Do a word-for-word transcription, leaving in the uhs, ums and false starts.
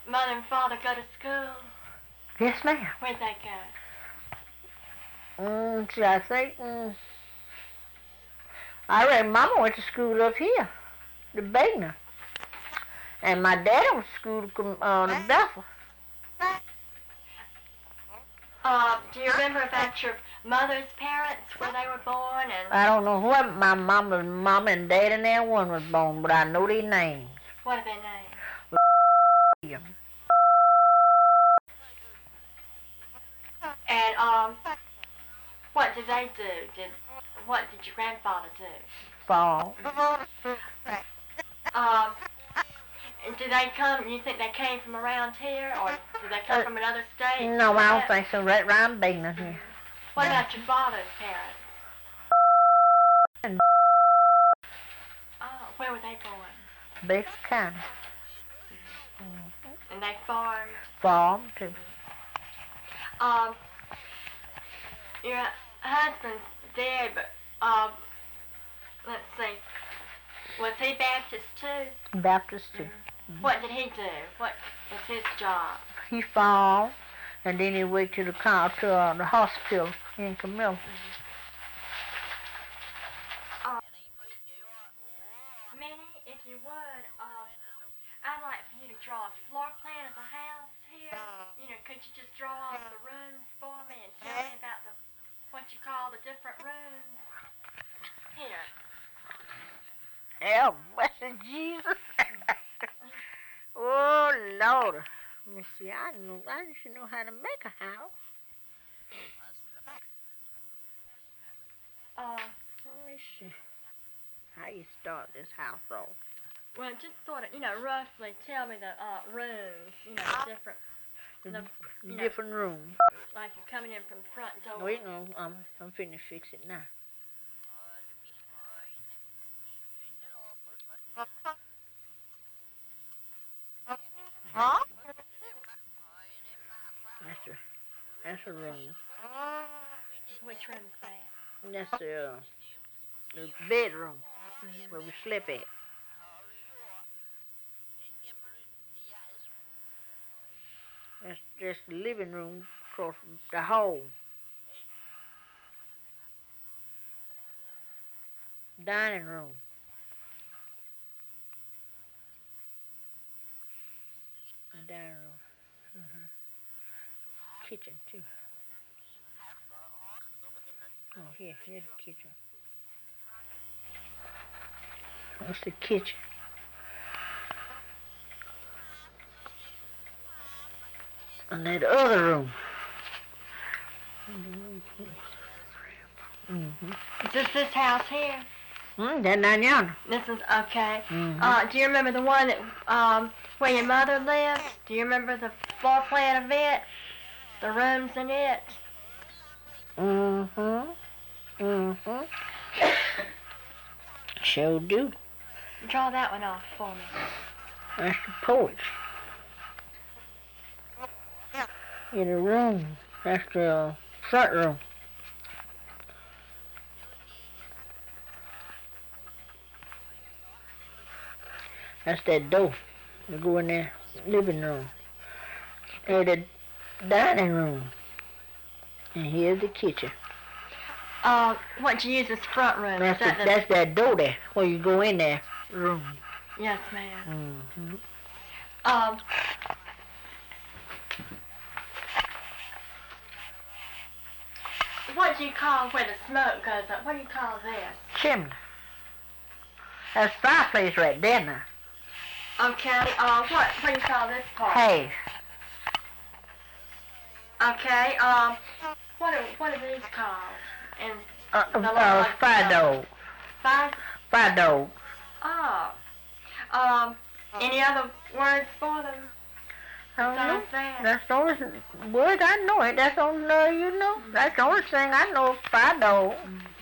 mother and father go to school? Yes, ma'am. Where'd they go? Mm, see, I think, mm, I reckon Mama went to school up here, to Bagner. And my dad went to school to uh, to Bethel. Uh, do you remember about your mother's parents, where they were born? And I don't know what my mama, mama and dad and that one was born, but I know their names. What are their names? And um, what did they do? Did what did your grandfather do? Fall. Um, did they come? You think they came from around here, or did they come Uh, from another state? No, I don't think so. Right around Bagner here. What about your father's parents? And Oh, where were they born? Baker County. And they farmed. Farm too. Um, your husband's dead, but um, let's see, was he Baptist too? Baptist too. Mm-hmm. What did he do? What was his job? He fall, and then he went to the car to uh, the hospital in Camilla. Uh, Minnie, if you would, um, I'd like for you to draw a floor plan of the house here. You know, could you just draw all the rooms for me and tell me about the what you call the different rooms? Here. Hell, blessed Jesus. Oh, Lord. Let me see, I know, I should know how to make a house. Uh, Let me see how you start this house off. well, just sort of, you know, roughly tell me the uh, rooms, you know, the different, The, the, the you know, different rooms. like you're coming in from the front door. Wait, no, I'm, I'm finna fix it now. Huh? That's a, that's a room. Which room's that? That's the, uh, the bedroom Mm-hmm. where we sleep at. That's just the living room across from the hall. Dining room. The dining room. Uh-huh. Kitchen too. Oh, here, here's the kitchen. That's the kitchen. And that other room. Mm-hmm. Is this this house here? Mm, that down yonder. This is, okay. Mm-hmm. Uh, do you remember the one that, um, where your mother lived? Do you remember the floor plan of it? The rooms in it? Mm-hmm. Mm-hmm. Sure do. Draw that one off for me. That's the porch. In the room. That's the uh, front room. That's that door. You go in there, living room. There's the dining room. And here's the kitchen. Uh, what do you use as front room? That's, Is that the, the- that's that door there, where you go in there, room. Yes, ma'am. Mm-hmm. Um, what do you call where the smoke goes up? What do you call this? Chimney. That's fireplace right there now. Okay, uh, what, what do you call this part? Hey, Okay, um, what are, what are these called? And uh, The uh, log fire stove. dog. five? Fire dog. Oh. Um, any other words for them? I don't know. Besides that? That's the only word I know it. That's the only uh, you know. That's the only thing I know. Fire dog.